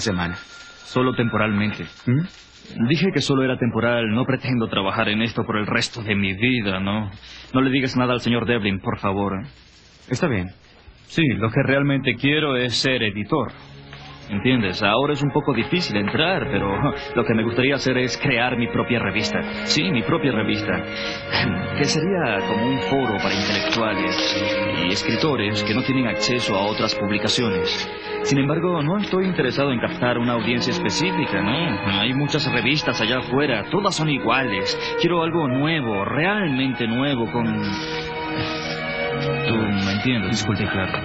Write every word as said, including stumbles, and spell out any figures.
semana. Solo temporalmente. ¿Mm? Dije que solo era temporal. No pretendo trabajar en esto por el resto de mi vida, ¿no? No le digas nada al señor Devlin, por favor. Está bien. Sí, lo que realmente quiero es ser editor. ¿Entiendes? Ahora es un poco difícil entrar, pero lo que me gustaría hacer es crear mi propia revista. Sí, mi propia revista. Que sería como un foro para intelectuales y escritores que no tienen acceso a otras publicaciones. Sin embargo, no estoy interesado en captar una audiencia específica, ¿no? Hay muchas revistas allá afuera, todas son iguales. Quiero algo nuevo, realmente nuevo, con... ¿Tú me entiendes? Disculpe, claro.